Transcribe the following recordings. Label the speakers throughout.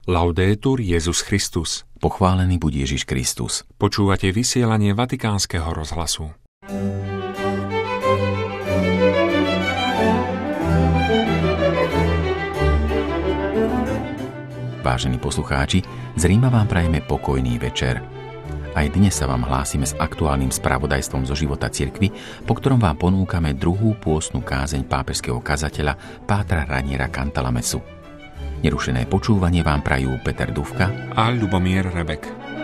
Speaker 1: Laudetur Jesus Christus.
Speaker 2: Pochválený buď Ježiš Kristus.
Speaker 1: Počúvate vysielanie Vatikánskeho rozhlasu.
Speaker 2: Vážení poslucháči, z Ríma vám prajeme pokojný večer. Aj dnes sa vám hlásime s aktuálnym spravodajstvom zo života cirkvi, po ktorom vám ponúkame druhú pôstnu kázeň pápežského kazateľa Pátra Raniera Cantalamesu. Nerušené počúvanie vám prajú Peter Dufka
Speaker 1: a Ľubomír Rebek.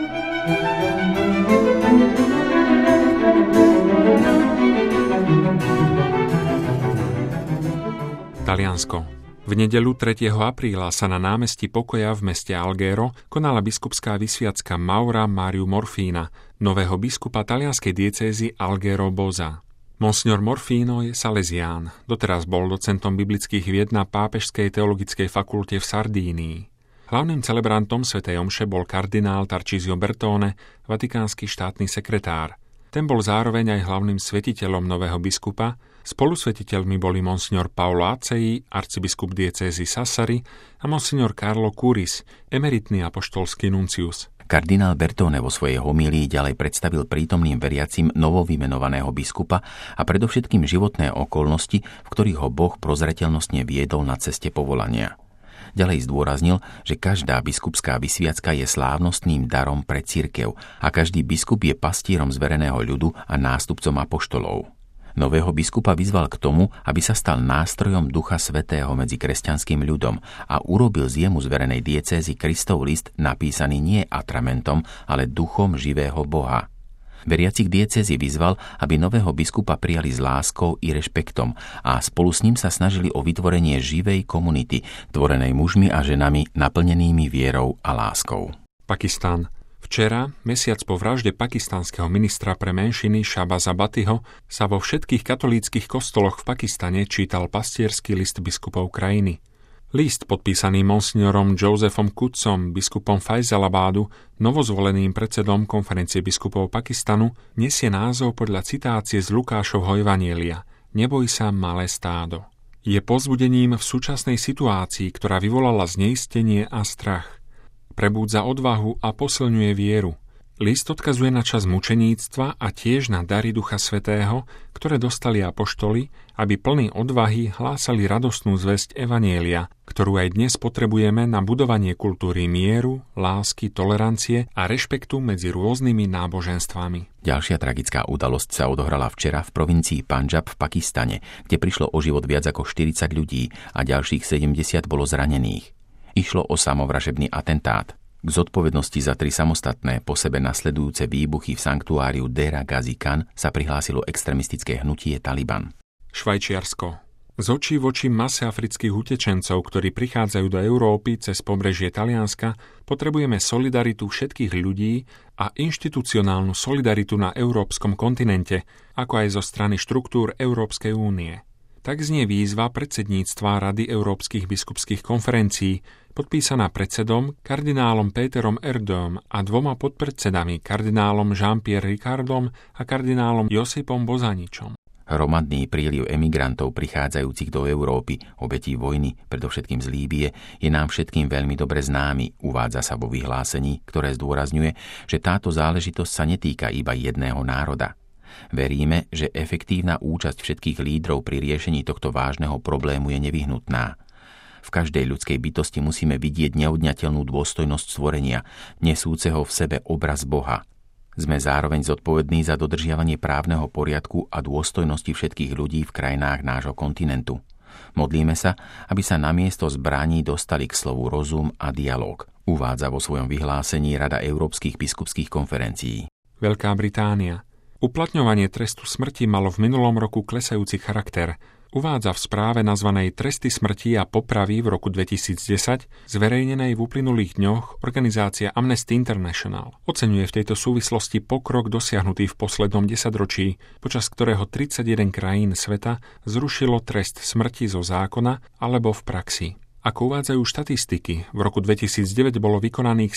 Speaker 1: Taliansko. V nedeľu 3. apríla sa na námestí Pokoja v meste Alghero konala biskupská vysviacka Maura Mariu Morfina, nového biskupa talianskej diecézy Alghero Boza. Monsignor Morfino je Salesián, doteraz bol docentom biblických vied na Pápežskej teologickej fakulte v Sardínii. Hlavným celebrantom svätej omše bol kardinál Tarcisio Bertone, vatikánsky štátny sekretár. Ten bol zároveň aj hlavným svetiteľom nového biskupa, spolusvetiteľmi boli monsignor Paolo Acei, arcibiskup diecézy Sassari a monsignor Carlo Curis, emeritný apoštolský nuncius.
Speaker 2: Kardinál Bertone vo svojej homílii ďalej predstavil prítomným veriacim novovymenovaného biskupa a predovšetkým životné okolnosti, v ktorých ho Boh prozreteľnostne viedol na ceste povolania. Ďalej zdôraznil, že každá biskupská vysviacka je slávnostným darom pre cirkev a každý biskup je pastierom zvereného ľudu a nástupcom apoštolov. Nového biskupa vyzval k tomu, aby sa stal nástrojom Ducha Svätého medzi kresťanským ľudom a urobil z jemu zverenej diecézy Kristov list napísaný nie atramentom, ale duchom živého Boha. Veriacich diecézy vyzval, aby nového biskupa prijali s láskou i rešpektom a spolu s ním sa snažili o vytvorenie živej komunity, tvorenej mužmi a ženami naplnenými vierou a láskou.
Speaker 1: Pakistan. Včera, mesiac po vražde pakistanského ministra pre menšiny Shahbaza Bhattiho, sa vo všetkých katolíckych kostoloch v Pakistane čítal pastierský list biskupov krajiny. List, podpísaný monsignorom Josephom Qudsom, biskupom Faisalabadu, novozvoleným predsedom konferencie biskupov Pakistanu, nesie názov podľa citácie z Lukášovho evanjelia Neboj sa, malé stádo. Je povzbudením v súčasnej situácii, ktorá vyvolala zneistenie a strach. Prebúdza odvahu a posilňuje vieru. List odkazuje na čas mučeníctva a tiež na dary Ducha Svätého, ktoré dostali apoštoli, aby plní odvahy hlásali radostnú zvesť evanjelia, ktorú aj dnes potrebujeme na budovanie kultúry mieru, lásky, tolerancie a rešpektu medzi rôznymi náboženstvami.
Speaker 2: Ďalšia tragická udalosť sa odohrala včera v provincii Pandžab v Pakistane, kde prišlo o život viac ako 40 ľudí a ďalších 70 bolo zranených. Išlo o samovražebný atentát. K zodpovednosti za 3 samostatné po sebe nasledujúce výbuchy v sanktuáriu Dera Ghazi Khan sa prihlásilo extremistické hnutie Taliban.
Speaker 1: Švajčiarsko. Z očí v oči mase afrických utečencov, ktorí prichádzajú do Európy cez pobrežie Talianska, potrebujeme solidaritu všetkých ľudí a inštitucionálnu solidaritu na európskom kontinente, ako aj zo strany štruktúr Európskej únie. Tak znie výzva predsedníctva Rady Európskych biskupských konferencií, podpísaná predsedom kardinálom Péterom Erdőm a 2 podpredsedami kardinálom Jean-Pierre Ricardom a kardinálom Josipom Bozaničom.
Speaker 2: Hromadný príliv emigrantov prichádzajúcich do Európy, obetí vojny, predovšetkým z Líbie, je nám všetkým veľmi dobre známy, uvádza sa vo vyhlásení, ktoré zdôrazňuje, že táto záležitosť sa netýka iba jedného národa. Veríme, že efektívna účasť všetkých lídrov pri riešení tohto vážneho problému je nevyhnutná. V každej ľudskej bytosti musíme vidieť neodňateľnú dôstojnosť stvorenia, nesúceho v sebe obraz Boha. Sme zároveň zodpovední za dodržiavanie právneho poriadku a dôstojnosti všetkých ľudí v krajinách nášho kontinentu. Modlíme sa, aby sa namiesto zbraní dostali k slovu rozum a dialóg, uvádza vo svojom vyhlásení Rada Európskych biskupských konferencií.
Speaker 1: Veľká Británia. Uplatňovanie trestu smrti malo v minulom roku klesajúci charakter. Uvádza v správe nazvanej Tresty smrti a popravy v roku 2010, zverejnenej v uplynulých dňoch organizácia Amnesty International. Oceňuje v tejto súvislosti pokrok dosiahnutý v poslednom desaťročí, počas ktorého 31 krajín sveta zrušilo trest smrti zo zákona alebo v praxi. Ako uvádzajú štatistiky, v roku 2009 bolo vykonaných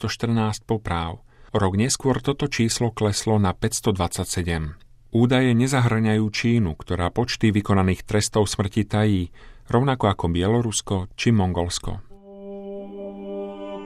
Speaker 1: 714 popráv. Rok neskôr toto číslo kleslo na 527. Údaje nezahŕňajú Čínu, ktorá počty vykonaných trestov smrti tají, rovnako ako Bielorusko či Mongolsko.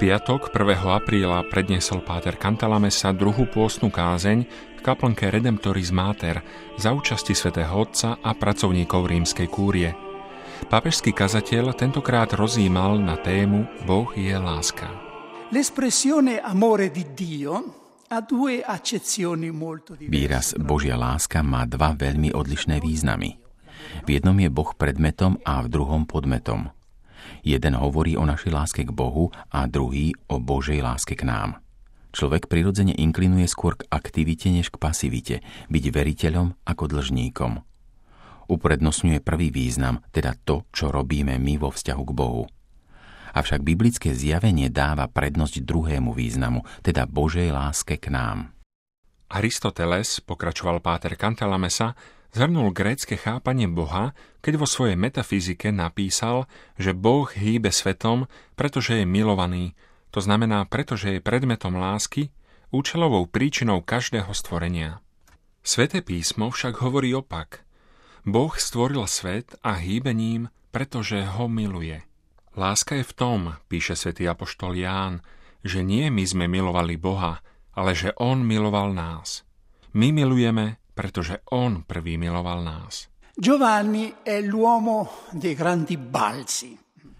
Speaker 1: piatok 1. apríla predniesol páter Cantalamessa druhú pôstnu kázeň v kaplnke Redemptoris Mater za účasti svätého Otca a pracovníkov rímskej kúrie. Pápežský kazateľ tentokrát rozjímal na tému Boh je láska.
Speaker 3: L'espressione amore di Dio ha due accezioni molto diverse.
Speaker 2: Výraz Božia láska má dva veľmi odlišné významy. V jednom je Boh predmetom a v druhom podmetom. Jeden hovorí o našej láske k Bohu a druhý o Božej láske k nám. Človek prirodzene inklinuje skôr k aktivite než k pasivite, byť veriteľom ako dlžníkom. Uprednostňuje prvý význam, teda to, čo robíme my vo vzťahu k Bohu. Avšak biblické zjavenie dáva prednosť druhému významu, teda Božej láske k nám.
Speaker 1: Aristoteles, pokračoval páter Cantalamessa, zhrnul grécke chápanie Boha, keď vo svojej metafyzike napísal, že Boh hýbe svetom, pretože je milovaný, to znamená, pretože je predmetom lásky, účelovou príčinou každého stvorenia. Sväté písmo však hovorí opak. Boh stvoril svet a hýbe ním, pretože ho miluje. Láska je v tom, píše svätý apoštol Ján, že nie my sme milovali Boha, ale že on miloval nás. My milujeme, pretože on prvý miloval nás.
Speaker 3: Giovanni è l'uomo dei grandi balzi.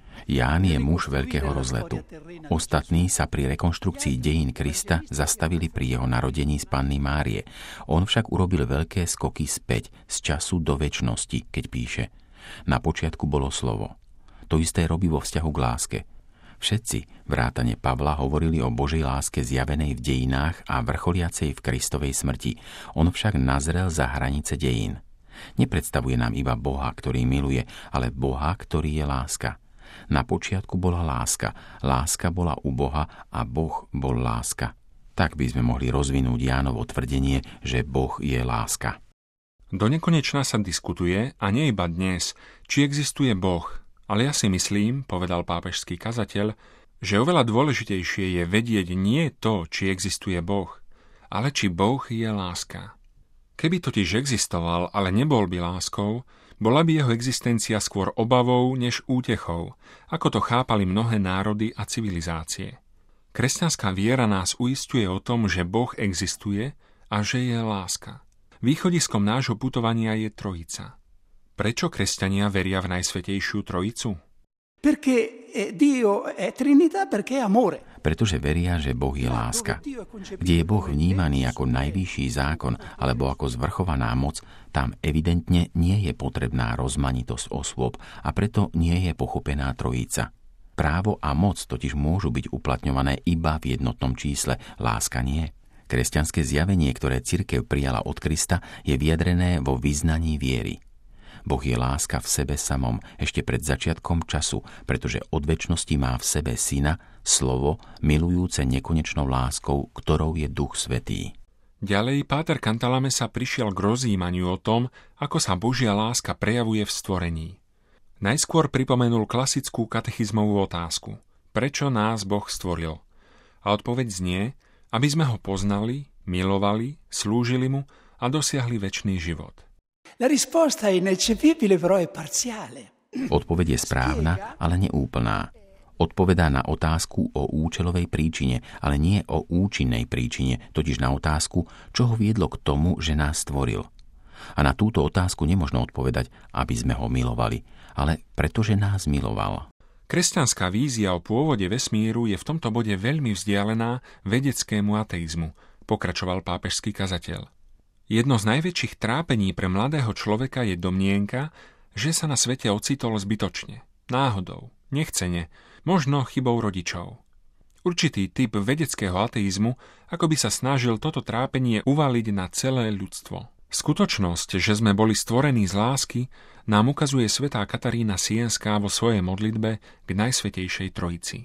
Speaker 2: Ján je muž veľkého rozletu. Ostatní sa pri rekonštrukcii dejín Krista zastavili pri jeho narodení z Panny Márie. On však urobil veľké skoky späť z času do večnosti, keď píše: Na počiatku bolo slovo. To isté robí vo vzťahu k láske. Všetci, vrátane Pavla, hovorili o Božej láske zjavenej v dejinách a vrcholiacej v Kristovej smrti. On však nazrel za hranice dejín. Nepredstavuje nám iba Boha, ktorý miluje, ale Boha, ktorý je láska. Na počiatku bola láska, láska bola u Boha a Boh bol láska. Tak by sme mohli rozvinúť Jánovo tvrdenie, že Boh je láska.
Speaker 1: Do nekonečna sa diskutuje, a nie iba dnes, či existuje Boh, ale ja si myslím, povedal pápežský kazateľ, že oveľa dôležitejšie je vedieť nie to, či existuje Boh, ale či Boh je láska. Keby totiž existoval, ale nebol by láskou, bola by jeho existencia skôr obavou než útechou, ako to chápali mnohé národy a civilizácie. Kresťanská viera nás uisťuje o tom, že Boh existuje a že je láska. Východiskom nášho putovania je Trojica. Prečo kresťania veria v Najsvätejšiu Trojicu?
Speaker 2: Pretože veria, že Boh je láska. Kde je Boh vnímaný ako najvyšší zákon alebo ako zvrchovaná moc, tam evidentne nie je potrebná rozmanitosť osôb a preto nie je pochopená Trojica. Právo a moc totiž môžu byť uplatňované iba v jednotnom čísle, láska nie. Kresťanské zjavenie, ktoré cirkev prijala od Krista, je vyjadrené vo vyznaní viery. Boh je láska v sebe samom ešte pred začiatkom času, pretože od večnosti má v sebe Syna, slovo, milujúce nekonečnou láskou, ktorou je Duch Svätý.
Speaker 1: Ďalej páter Cantalamessa prišiel k rozjímaniu o tom, ako sa Božia láska prejavuje v stvorení. Najskôr pripomenul klasickú katechizmovú otázku: prečo nás Boh stvoril? A odpoveď znie, aby sme ho poznali, milovali, slúžili mu a dosiahli večný život.
Speaker 3: La risposta è ineccepibile, però è parziale.
Speaker 2: Odpoveď je správna, ale neúplná. Odpovedá na otázku o účelovej príčine, ale nie o účinnej príčine, totiž na otázku, čo ho viedlo k tomu, že nás stvoril. A na túto otázku nemožno odpovedať, aby sme ho milovali, ale pretože nás miloval.
Speaker 1: Kresťanská vízia o pôvode vesmíru je v tomto bode veľmi vzdialená vedeckému ateizmu, pokračoval pápežský kazateľ. Jedno z najväčších trápení pre mladého človeka je domnienka, že sa na svete ocitol zbytočne, náhodou, nechcene, možno chybou rodičov. Určitý typ vedeckého ateizmu ako by sa snažil toto trápenie uvaliť na celé ľudstvo. Skutočnosť, že sme boli stvorení z lásky, nám ukazuje svätá Katarína Sienská vo svojej modlitbe k Najsvätejšej Trojici.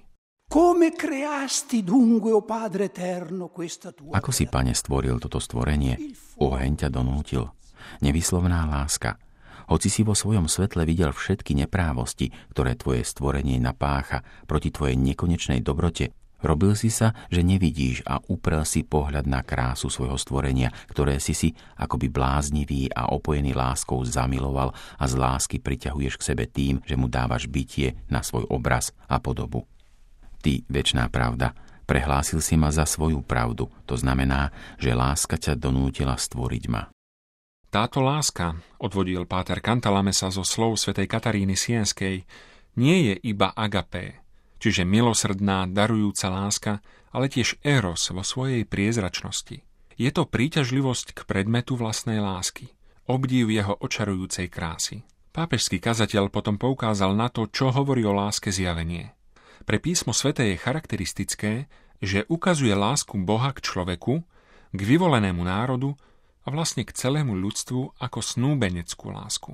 Speaker 2: Ako si, Pane, stvoril toto stvorenie? Oheň ťa donútil. Nevyslovná láska. Hoci si vo svojom svetle videl všetky neprávosti, ktoré tvoje stvorenie napácha proti tvojej nekonečnej dobrote, robil si sa, že nevidíš a uprel si pohľad na krásu svojho stvorenia, ktoré si akoby bláznivý a opojený láskou zamiloval a z lásky priťahuješ k sebe tým, že mu dávaš bytie na svoj obraz a podobu. Ty, večná pravda, prehlásil si ma za svoju pravdu. To znamená, že láska ťa donútila stvoriť ma.
Speaker 1: Táto láska, odvodil páter Cantalamessa zo slov svätej Kataríny Sienskej, nie je iba agapé, čiže milosrdná, darujúca láska, ale tiež eros vo svojej priezračnosti. Je to príťažlivosť k predmetu vlastnej lásky, obdiv jeho očarujúcej krásy. Pápežský kazateľ potom poukázal na to, čo hovorí o láske zjavenie. Pre písmo sväté je charakteristické, že ukazuje lásku Boha k človeku, k vyvolenému národu a vlastne k celému ľudstvu ako snúbeneckú lásku.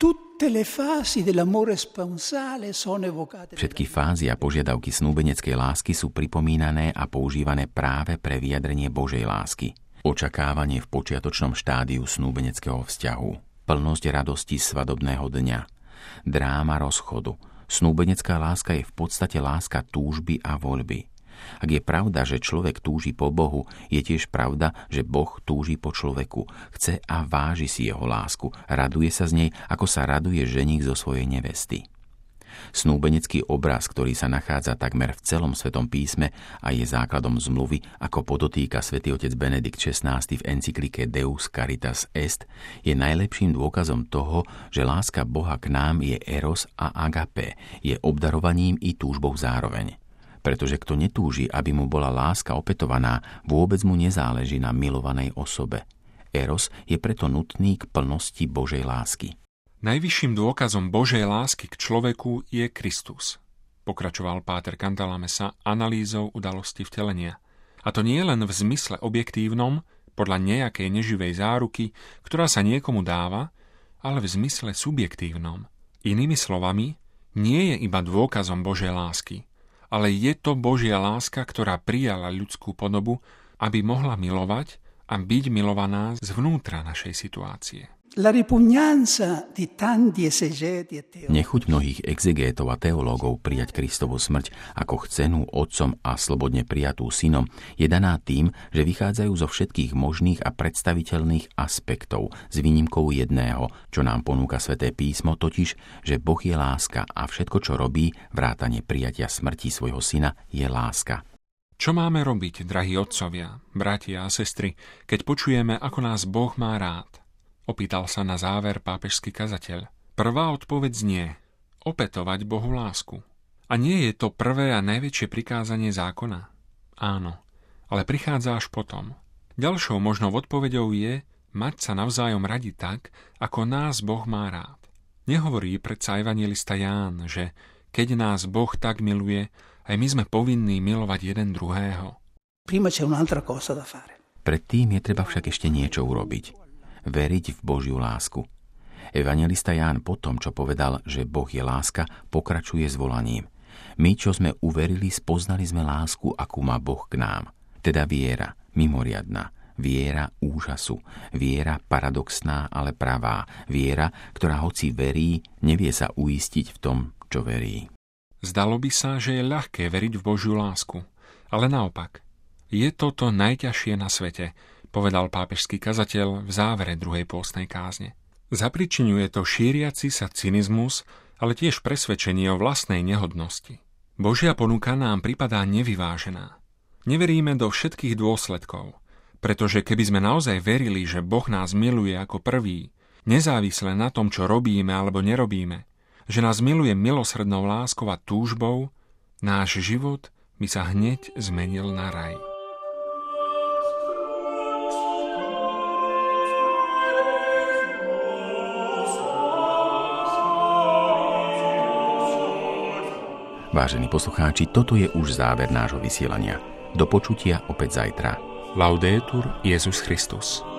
Speaker 2: Všetky fázy a požiadavky snúbeneckej lásky sú pripomínané a používané práve pre vyjadrenie Božej lásky. Očakávanie v počiatočnom štádiu snúbeneckého vzťahu, plnosť radosti svadobného dňa, dráma rozchodu. Snúbenecká láska je v podstate láska túžby a voľby. Ak je pravda, že človek túži po Bohu, je tiež pravda, že Boh túži po človeku. Chce a váži si jeho lásku. Raduje sa z nej, ako sa raduje ženích zo svojej nevesty. Snúbenecký obraz, ktorý sa nachádza takmer v celom Svetom písme a je základom zmluvy, ako podotýka svätý otec Benedikt XVI v encyklike Deus Caritas Est, je najlepším dôkazom toho, že láska Boha k nám je eros a agape, je obdarovaním i túžbou zároveň. Pretože kto netúži, aby mu bola láska opetovaná, vôbec mu nezáleží na milovanej osobe. Eros je preto nutný k plnosti Božej lásky.
Speaker 1: Najvyšším dôkazom Božej lásky k človeku je Kristus, pokračoval páter Cantalamessa analýzou udalosti vtelenia. A to nie len v zmysle objektívnom, podľa nejakej neživej záruky, ktorá sa niekomu dáva, ale v zmysle subjektívnom. Inými slovami, nie je iba dôkazom Božej lásky, ale je to Božia láska, ktorá prijala ľudskú podobu, aby mohla milovať a byť milovaná zvnútra našej situácie.
Speaker 2: Nechuť mnohých exegétov a teológov prijať Kristovu smrť ako chcenú Otcom a slobodne prijatú Synom je daná tým, že vychádzajú zo všetkých možných a predstaviteľných aspektov s výnimkou jedného, čo nám ponúka Sväté písmo, totiž, že Boh je láska a všetko, čo robí, vrátane prijatia smrti svojho Syna, je láska.
Speaker 1: Čo máme robiť, drahí otcovia, bratia a sestry, keď počujeme, ako nás Boh má rád? Opýtal sa na záver pápežský kazateľ. Prvá odpoveď znie: opätovať Bohu lásku. A nie je to prvé a najväčšie prikázanie zákona? Áno, ale prichádza až potom. Ďalšou možnou odpoveďou je mať sa navzájom radi tak, ako nás Boh má rád. Nehovorí predsa evanjelista Ján, že keď nás Boh tak miluje, aj my sme povinní milovať jeden druhého.
Speaker 2: Predtým je treba však ešte niečo urobiť. Veriť v Božiu lásku. Evanjelista Ján po tom, čo povedal, že Boh je láska, pokračuje s volaním. My, čo sme uverili, spoznali sme lásku, akú má Boh k nám. Teda viera, mimoriadna, viera úžasu, viera paradoxná, ale pravá, viera, ktorá hoci verí, nevie sa uistiť v tom, čo verí.
Speaker 1: Zdalo by sa, že je ľahké veriť v Božiu lásku, ale naopak. Je to najťažšie na svete, povedal pápežský kazateľ v závere druhej pôstnej kázne. Zapričiňuje to šíriaci sa cynizmus, ale tiež presvedčenie o vlastnej nehodnosti. Božia ponuka nám pripadá nevyvážená. Neveríme do všetkých dôsledkov, pretože keby sme naozaj verili, že Boh nás miluje ako prvý, nezávisle na tom, čo robíme alebo nerobíme, že nás miluje milosrdnou láskou a túžbou, náš život by sa hneď zmenil na raj.
Speaker 2: Vážení poslucháči, toto je už záver nášho vysielania. Do počutia opäť zajtra.
Speaker 1: Laudetur Jesus Christus.